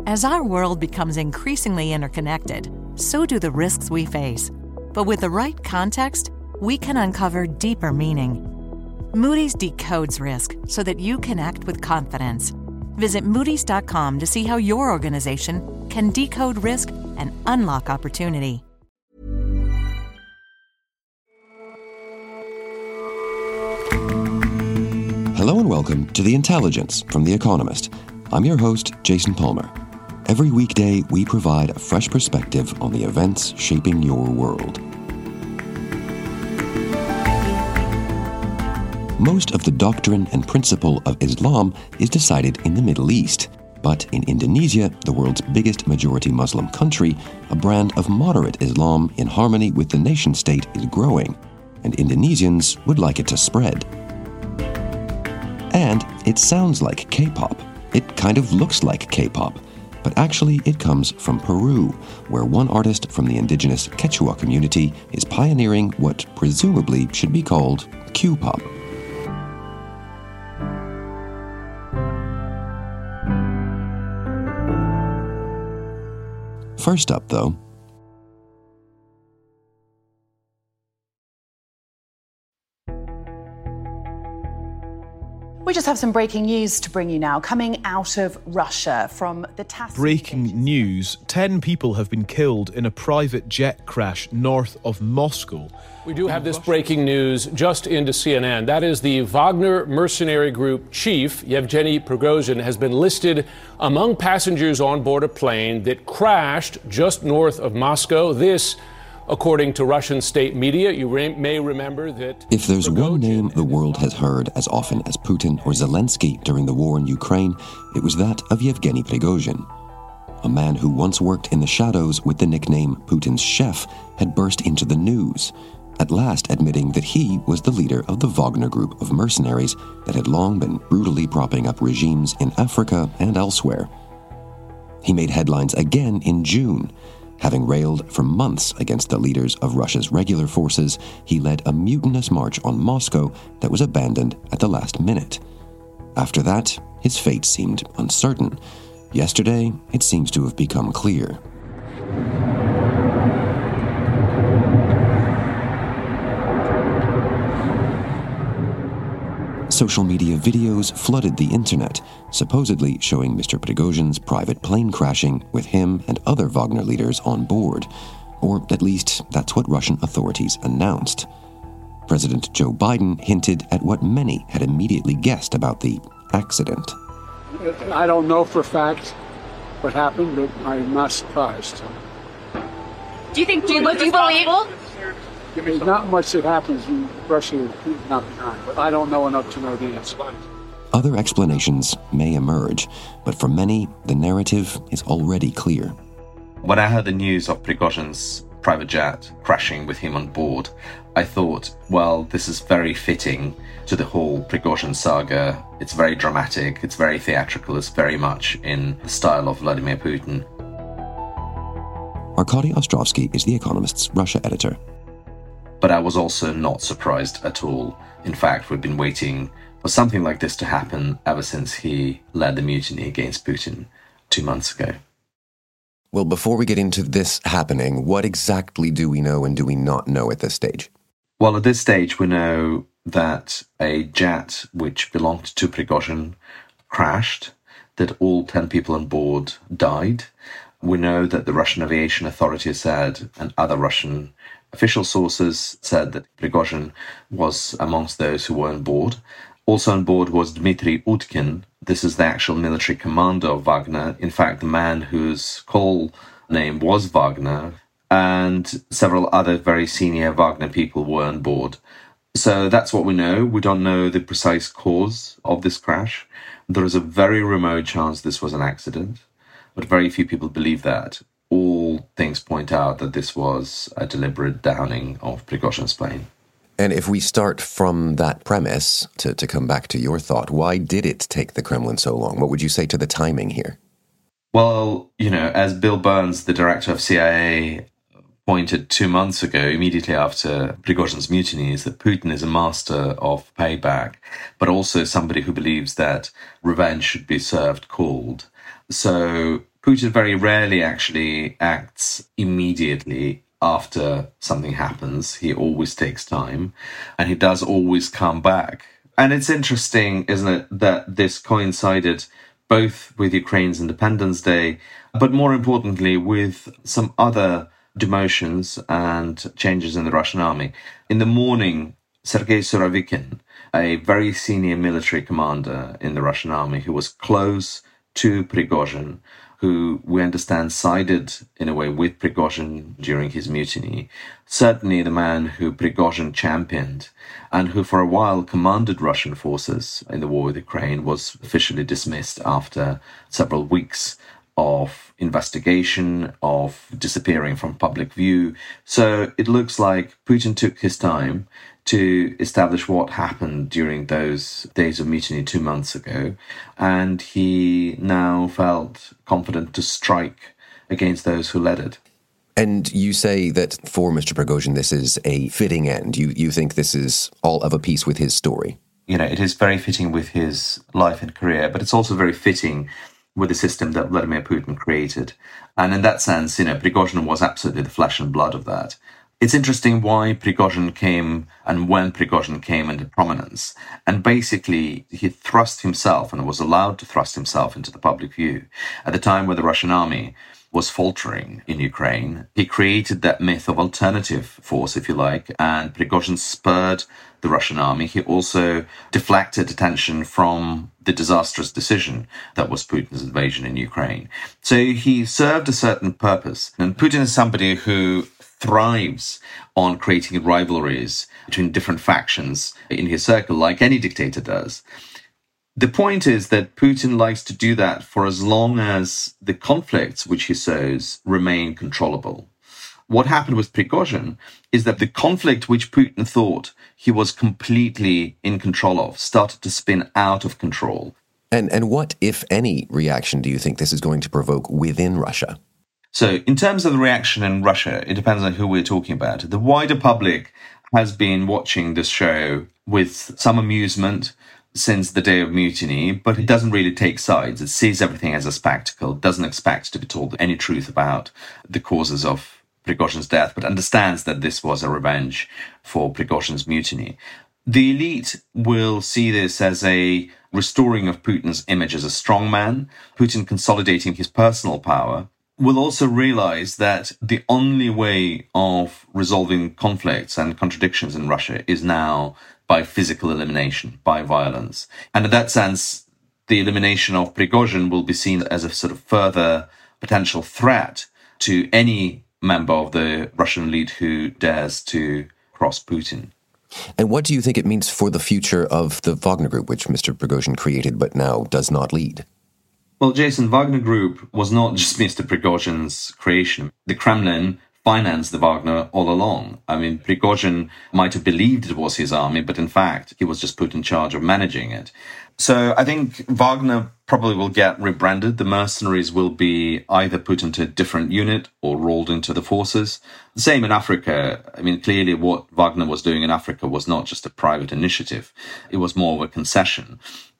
As our world becomes increasingly interconnected, so do the risks we face. But with the right context, we can uncover deeper meaning. Moody's decodes risk so that you can act with confidence. Visit Moody's.com to see how your organization can decode risk and unlock opportunity. Hello and welcome to The Intelligence from The Economist. I'm your host, Jason Palmer. Every weekday, we provide a fresh perspective on the events shaping your world. Most of the doctrine and principle of Islam is decided in the Middle East. But in Indonesia, the world's biggest majority Muslim country, a brand of moderate Islam in harmony with the nation-state is growing, and Indonesians would like it to spread. And it sounds like K-pop. It kind of looks like K-pop. But actually it comes from Peru, where one artist from the indigenous Quechua community is pioneering what presumably should be called Q-pop. First up, though, we just have some breaking news to bring you now, coming out of Russia from the TASS. Breaking news. 10 people have been killed in a private jet crash north of Moscow. We do have this breaking news just into CNN. That is the Wagner mercenary group chief, Yevgeny Prigozhin, has been listed among passengers on board a plane that crashed just north of Moscow. This, according to Russian state media. You may remember that if there's one name the world has heard as often as Putin or Zelensky during the war in Ukraine, it was that of Yevgeny Prigozhin. A man who once worked in the shadows with the nickname Putin's chef had burst into the news, at last admitting that he was the leader of the Wagner group of mercenaries that had long been brutally propping up regimes in Africa and elsewhere. He made headlines again in June. Having railed for months against the leaders of Russia's regular forces, he led a mutinous march on Moscow that was abandoned at the last minute. After that, his fate seemed uncertain. Yesterday, it seems to have become clear. Social media videos flooded the internet, supposedly showing Mr. Prigozhin's private plane crashing with him and other Wagner leaders on board. Or at least, that's what Russian authorities announced. President Joe Biden hinted at what many had immediately guessed about the accident. I don't know for a fact what happened, but I'm not surprised. Do you believe? There's not much that happens in Russia not behind, but I don't know enough to know the answer. Other explanations may emerge, but for many, the narrative is already clear. When I heard the news of Prigozhin's private jet crashing with him on board, I thought, well, this is very fitting to the whole Prigozhin saga. It's very dramatic, it's very theatrical, it's very much in the style of Vladimir Putin. Arkady Ostrovsky is The Economist's Russia editor. But I was also not surprised at all. In fact, we've been waiting for something like this to happen ever since he led the mutiny against Putin 2 months ago. Well, before we get into this happening, what exactly do we know and do we not know at this stage? Well, at this stage, we know that a jet which belonged to Prigozhin crashed, that all 10 people on board died. We know that the Russian Aviation Authority said, and other Russian official sources said, that Prigozhin was amongst those who were on board. Also on board was Dmitry Utkin. This is the actual military commander of Wagner. In fact, the man whose call name was Wagner, and several other very senior Wagner people were on board. So that's what we know. We don't know the precise cause of this crash. There is a very remote chance this was an accident, but very few people believe that. All things point out that this was a deliberate downing of Prigozhin's plane. And if we start from that premise, to come back to your thought, why did it take the Kremlin so long? What would you say to the timing here? Well, as Bill Burns, the director of CIA, pointed 2 months ago, immediately after Prigozhin's mutiny, is that Putin is a master of payback, but also somebody who believes that revenge should be served cold. So Putin very rarely actually acts immediately after something happens. He always takes time, and he does always come back. And it's interesting, isn't it, that this coincided both with Ukraine's Independence Day, but more importantly, with some other demotions and changes in the Russian army. In the morning, Sergei Surovikin, a very senior military commander in the Russian army who was close to Prigozhin, who we understand sided in a way with Prigozhin during his mutiny, certainly the man who Prigozhin championed and who for a while commanded Russian forces in the war with Ukraine, was officially dismissed after several weeks of investigation, of disappearing from public view. So it looks like Putin took his time to establish what happened during those days of mutiny 2 months ago, and he now felt confident to strike against those who led it. And you say that for Mr. Prigozhin, this is a fitting end. You think this is all of a piece with his story? You know, it is very fitting with his life and career, but it's also very fitting with the system that Vladimir Putin created. And in that sense, you know, Prigozhin was absolutely the flesh and blood of that. It's interesting why Prigozhin came and when Prigozhin came into prominence. And basically, he thrust himself and was allowed to thrust himself into the public view at the time when the Russian army was faltering in Ukraine. He created that myth of alternative force, if you like, and Prigozhin spurred the Russian army. He also deflected attention from the disastrous decision that was Putin's invasion in Ukraine. So he served a certain purpose. And Putin is somebody who thrives on creating rivalries between different factions in his circle, like any dictator does. The point is that Putin likes to do that for as long as the conflicts which he sows remain controllable. What happened with Prigozhin is that the conflict which Putin thought he was completely in control of started to spin out of control. And what, if any, reaction do you think this is going to provoke within Russia? So in terms of the reaction in Russia, it depends on who we're talking about. The wider public has been watching this show with some amusement since the day of mutiny, but it doesn't really take sides. It sees everything as a spectacle, doesn't expect to be told any truth about the causes of Prigozhin's death, but understands that this was a revenge for Prigozhin's mutiny. The elite will see this as a restoring of Putin's image as a strongman, Putin consolidating his personal power. Will also realize that the only way of resolving conflicts and contradictions in Russia is now by physical elimination, by violence. And in that sense, the elimination of Prigozhin will be seen as a sort of further potential threat to any member of the Russian elite who dares to cross Putin. And what do you think it means for the future of the Wagner Group, which Mr. Prigozhin created but now does not lead? Well, Jason, Wagner Group was not just Mr. Prigozhin's creation. The Kremlin financed the Wagner all along. I mean, Prigozhin might have believed it was his army, but in fact, he was just put in charge of managing it. So I think Wagner probably will get rebranded. The mercenaries will be either put into a different unit or rolled into the forces. The same in Africa. I mean, clearly what Wagner was doing in Africa was not just a private initiative. It was more of a concession.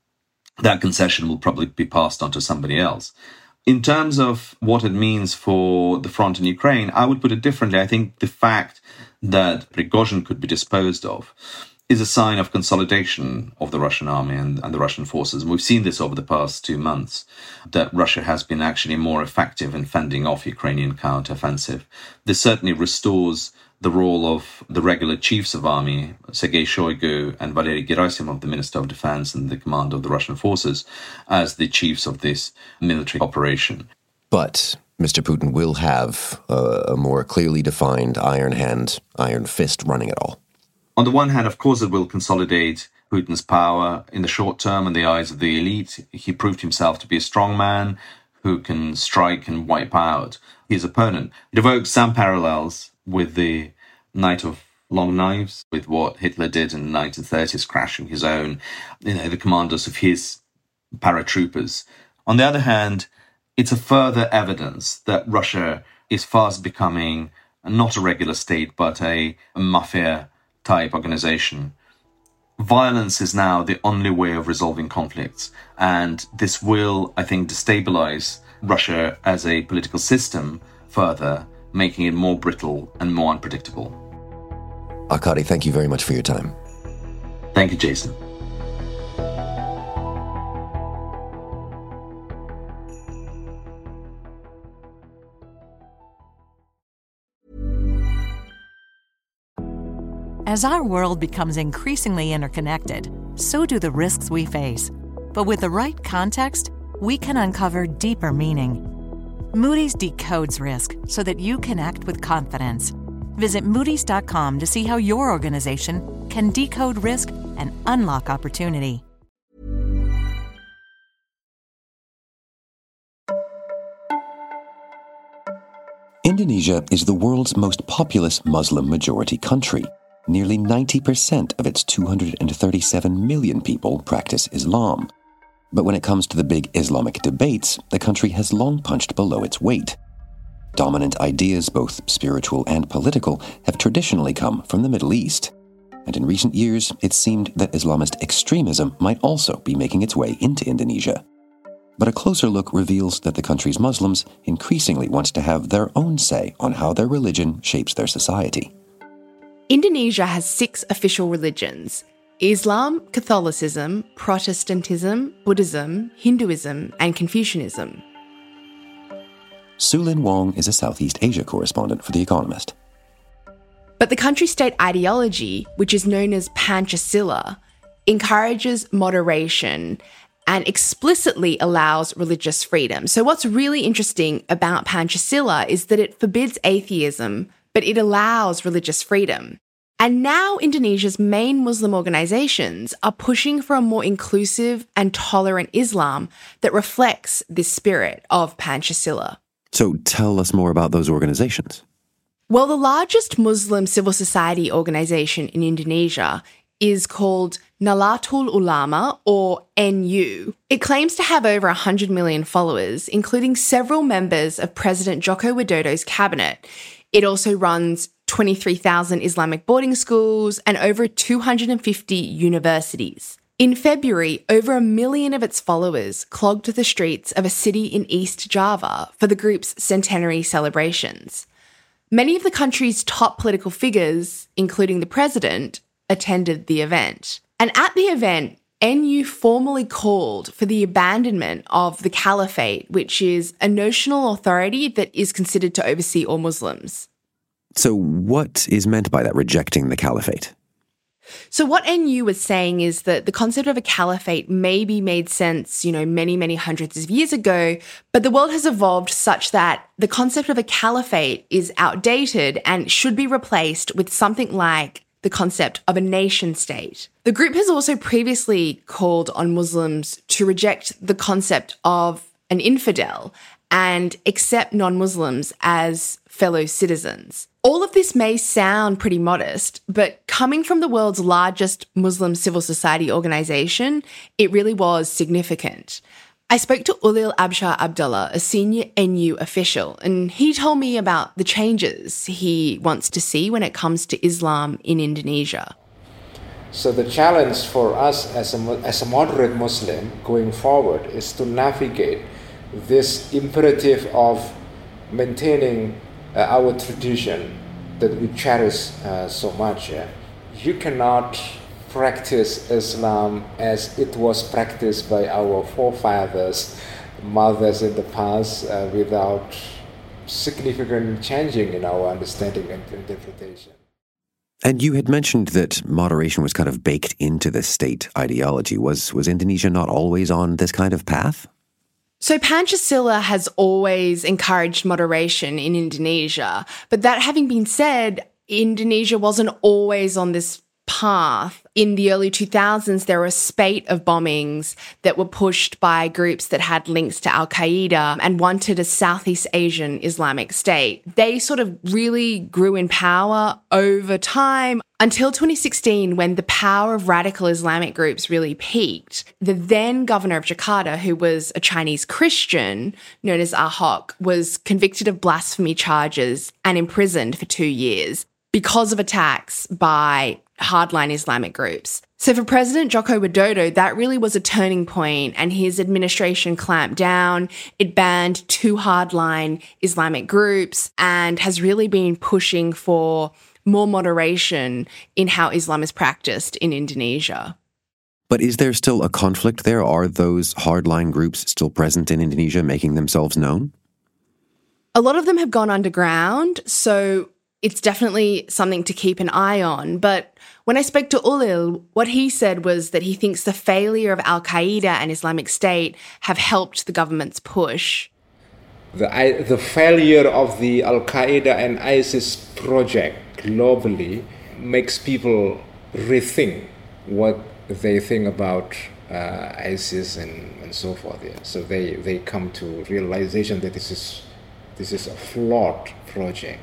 That concession will probably be passed on to somebody else. In terms of what it means for the front in Ukraine, I would put it differently. I think the fact that Prigozhin could be disposed of is a sign of consolidation of the Russian army and the Russian forces. And we've seen this over the past 2 months, that Russia has been actually more effective in fending off Ukrainian counteroffensive. This certainly restores the role of the regular chiefs of army, Sergei Shoigu and Valery Gerasimov, the Minister of Defense and the commander of the Russian forces, as the chiefs of this military operation. But Mr. Putin will have a more clearly defined iron hand, iron fist running it all. On the one hand, of course, it will consolidate Putin's power in the short term in the eyes of the elite. He proved himself to be a strong man who can strike and wipe out his opponent. It evokes some parallels with the Night of Long Knives, with what Hitler did in the 1930s, crashing his own, the commanders of his paratroopers. On the other hand, it's a further evidence that Russia is fast becoming not a regular state, but a mafia-type organization. Violence is now the only way of resolving conflicts, and this will, I think, destabilize Russia as a political system further, making it more brittle and more unpredictable. Arkady, thank you very much for your time. Thank you, Jason. As our world becomes increasingly interconnected, so do the risks we face. But with the right context, we can uncover deeper meaning. Moody's decodes risk so that you can act with confidence. Visit Moody's.com to see how your organization can decode risk and unlock opportunity. Indonesia is the world's most populous Muslim-majority country. Nearly 90% of its 237 million people practice Islam. But when it comes to the big Islamic debates, the country has long punched below its weight. Dominant ideas, both spiritual and political, have traditionally come from the Middle East. And in recent years, it seemed that Islamist extremism might also be making its way into Indonesia. But a closer look reveals that the country's Muslims increasingly want to have their own say on how their religion shapes their society. Indonesia has 6 official religions: Islam, Catholicism, Protestantism, Buddhism, Hinduism, and Confucianism. Su-Lin Wong is a Southeast Asia correspondent for The Economist. But the country-state ideology, which is known as Pancasila, encourages moderation and explicitly allows religious freedom. So what's really interesting about Pancasila is that it forbids atheism, but it allows religious freedom. And now Indonesia's main Muslim organisations are pushing for a more inclusive and tolerant Islam that reflects this spirit of Pancasila. So tell us more about those organisations. Well, the largest Muslim civil society organisation in Indonesia is called Nahdlatul Ulama, or NU. It claims to have over 100 million followers, including several members of President Joko Widodo's cabinet. It also runs 23,000 Islamic boarding schools and over 250 universities. In February, over 1 million of its followers clogged the streets of a city in East Java for the group's centenary celebrations. Many of the country's top political figures, including the president, attended the event. And at the event, NU formally called for the abandonment of the caliphate, which is a notional authority that is considered to oversee all Muslims. So what is meant by that, rejecting the caliphate? So what NU was saying is that the concept of a caliphate maybe made sense, many, many hundreds of years ago, but the world has evolved such that the concept of a caliphate is outdated and should be replaced with something like the concept of a nation state. The group has also previously called on Muslims to reject the concept of an infidel and accept non-Muslims as fellow citizens. All of this may sound pretty modest, but coming from the world's largest Muslim civil society organisation, it really was significant. I spoke to Ulil Abshar Abdullah, a senior NU official, and he told me about the changes he wants to see when it comes to Islam in Indonesia. So the challenge for us as a moderate Muslim going forward is to navigate this imperative of maintaining our tradition that we cherish so much. You cannot practice Islam as it was practiced by our forefathers, mothers in the past, without significant changing in our understanding and interpretation. And you had mentioned that moderation was kind of baked into the state ideology. Was Indonesia not always on this kind of path? So Pancasila has always encouraged moderation in Indonesia. But that having been said, Indonesia wasn't always on this path. In the early 2000s, there were a spate of bombings that were pushed by groups that had links to Al-Qaeda and wanted a Southeast Asian Islamic state. They sort of really grew in power over time until 2016, when the power of radical Islamic groups really peaked. The then governor of Jakarta, who was a Chinese Christian known as Ahok, was convicted of blasphemy charges and imprisoned for 2 years because of attacks by hardline Islamic groups. So for President Joko Widodo, that really was a turning point, and his administration clamped down. It banned 2 hardline Islamic groups and has really been pushing for more moderation in how Islam is practiced in Indonesia. But is there still a conflict there? Are those hardline groups still present in Indonesia, making themselves known? A lot of them have gone underground, so it's definitely something to keep an eye on. But when I spoke to Ulil, what he said was that he thinks the failure of Al-Qaeda and Islamic State have helped the government's push. The failure of the Al-Qaeda and ISIS project globally makes people rethink what they think about ISIS and so forth. Yeah. So they come to realization that this is a flawed project.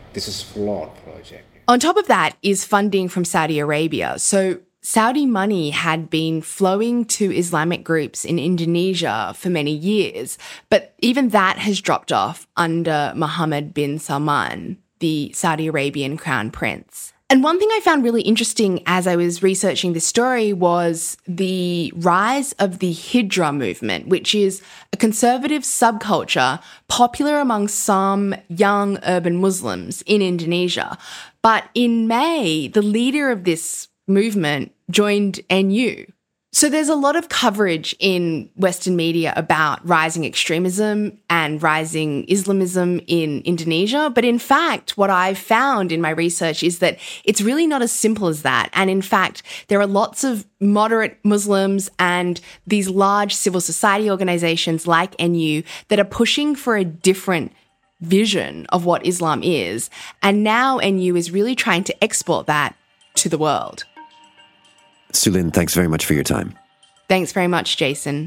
On top of that is funding from Saudi Arabia. So Saudi money had been flowing to Islamic groups in Indonesia for many years, but even that has dropped off under Mohammed bin Salman, the Saudi Arabian crown prince. And one thing I found really interesting as I was researching this story was the rise of the Hijra movement, which is a conservative subculture popular among some young urban Muslims in Indonesia. But in May, the leader of this movement joined NU. So there's a lot of coverage in Western media about rising extremism and rising Islamism in Indonesia. But in fact, what I've found in my research is that it's really not as simple as that. And in fact, there are lots of moderate Muslims and these large civil society organizations like NU that are pushing for a different vision of what Islam is. And now NU is really trying to export that to the world. Sulin, thanks very much for your time. Thanks very much, Jason.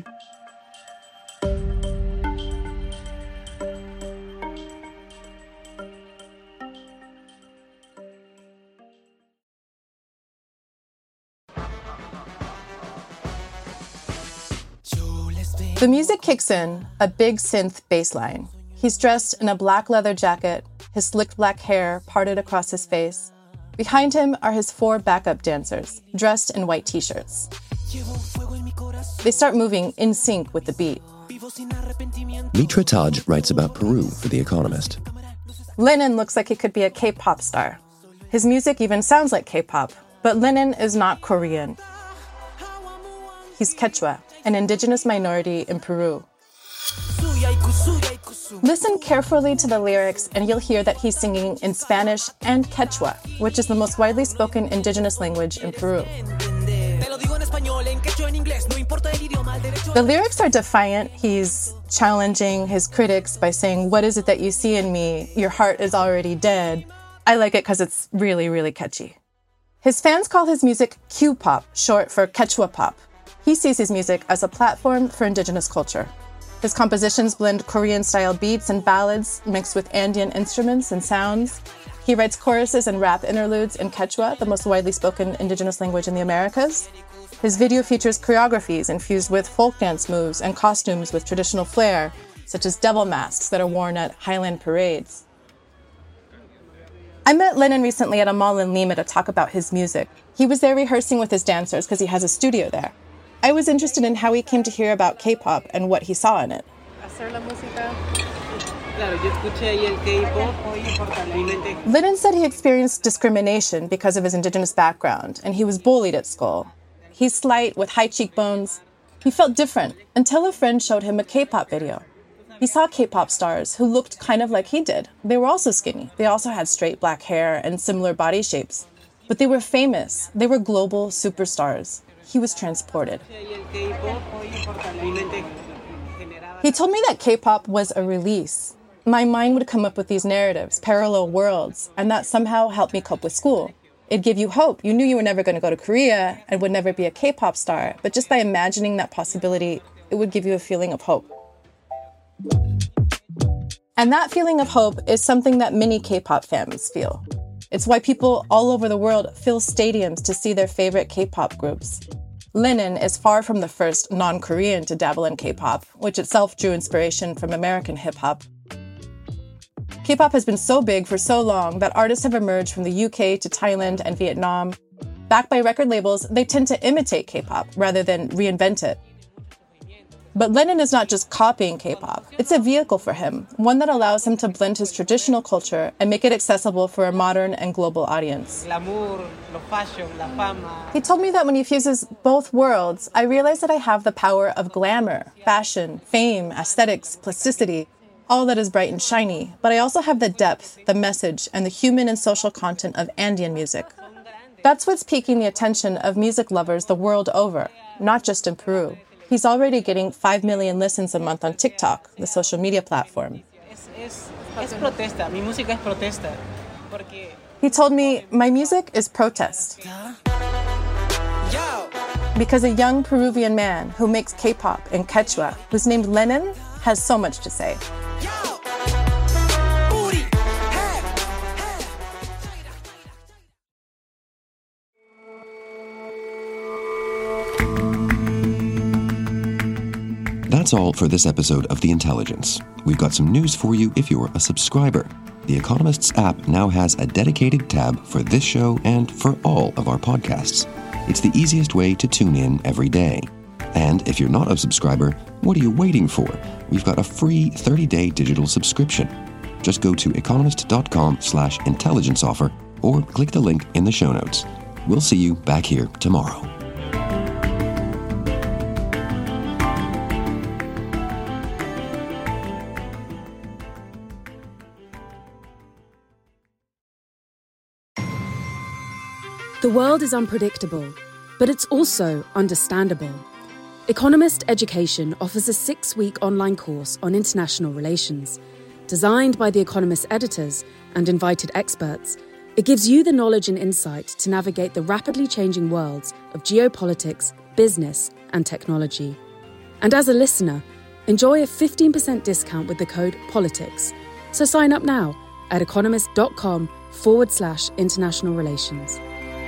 The music kicks in, a big synth bass line. He's dressed in a black leather jacket, his slicked black hair parted across his face. Behind him are his 4 backup dancers, dressed in white t-shirts. They start moving in sync with the beat. Mitra Taj writes about Peru for The Economist. Lennon looks like he could be a K-pop star. His music even sounds like K-pop, but Lennon is not Korean. He's Quechua, an indigenous minority in Peru. Listen carefully to the lyrics and you'll hear that he's singing in Spanish and Quechua, which is the most widely spoken indigenous language in Peru. The lyrics are defiant. He's challenging his critics by saying, "What is it that you see in me? Your heart is already dead." I like it because it's really, really catchy. His fans call his music Q-pop, short for Quechua pop. He sees his music as a platform for indigenous culture. His compositions blend Korean-style beats and ballads mixed with Andean instruments and sounds. He writes choruses and rap interludes in Quechua, the most widely spoken indigenous language in the Americas. His video features choreographies infused with folk dance moves and costumes with traditional flair, such as devil masks that are worn at Highland parades. I met Lennon recently at a mall in Lima to talk about his music. He was there rehearsing with his dancers because he has a studio there. I was interested in how he came to hear about K-pop and what he saw in it. Lennon said he experienced discrimination because of his indigenous background, and he was bullied at school. He's slight with high cheekbones. He felt different until a friend showed him a K-pop video. He saw K-pop stars who looked kind of like he did. They were also skinny. They also had straight black hair and similar body shapes. But they were famous. They were global superstars. He was transported. He told me that K-pop was a release. My mind would come up with these narratives, parallel worlds, and that somehow helped me cope with school. It'd give you hope. You knew you were never going to go to Korea and would never be a K-pop star, but just by imagining that possibility, it would give you a feeling of hope. And that feeling of hope is something that many K-pop fans feel. It's why people all over the world fill stadiums to see their favorite K-pop groups. Lennon is far from the first non-Korean to dabble in K-pop, which itself drew inspiration from American hip-hop. K-pop has been so big for so long that artists have emerged from the UK to Thailand and Vietnam. Backed by record labels, they tend to imitate K-pop rather than reinvent it. But Lennon is not just copying K-pop. It's a vehicle for him, one that allows him to blend his traditional culture and make it accessible for a modern and global audience. Glamour, lo fashion, la fama. He told me that when he fuses both worlds, I realize that I have the power of glamour, fashion, fame, aesthetics, plasticity, all that is bright and shiny, but I also have the depth, the message, and the human and social content of Andean music. That's what's piquing the attention of music lovers the world over, not just in Peru. He's already getting 5 million listens a month on TikTok, the social media platform. Es protesta. Mi música es protesta. He told me, my music is protest. Because a young Peruvian man who makes K-pop in Quechua, who's named Lennon, has so much to say. That's all for this episode of The Intelligence. We've got some news for you if you're a subscriber. The Economist's app now has a dedicated tab for this show and for all of our podcasts. It's the easiest way to tune in every day. And if you're not a subscriber, what are you waiting for? We've got a free 30-day digital subscription. Just go to economist.com/intelligence offer or click the link in the show notes. We'll see you back here tomorrow. The world is unpredictable, but it's also understandable. Economist Education offers a 6-week online course on international relations. Designed by The Economist editors and invited experts, it gives you the knowledge and insight to navigate the rapidly changing worlds of geopolitics, business, and technology. And as a listener, enjoy a 15% discount with the code POLITICS. So sign up now at economist.com/international relations.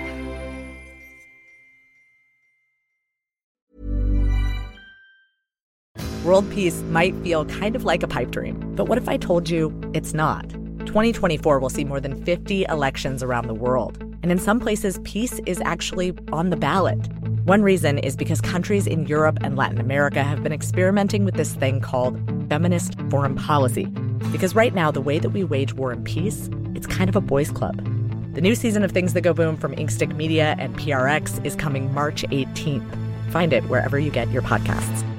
World peace might feel kind of like a pipe dream, but what if I told you it's not? 2024 will see more than 50 elections around the world, and in some places, peace is actually on the ballot. One reason is because countries in Europe and Latin America have been experimenting with this thing called feminist foreign policy. Because right now, the way that we wage war and peace, it's kind of a boys' club. The new season of Things That Go Boom from Inkstick Media and PRX is coming March 18th. Find it wherever you get your podcasts.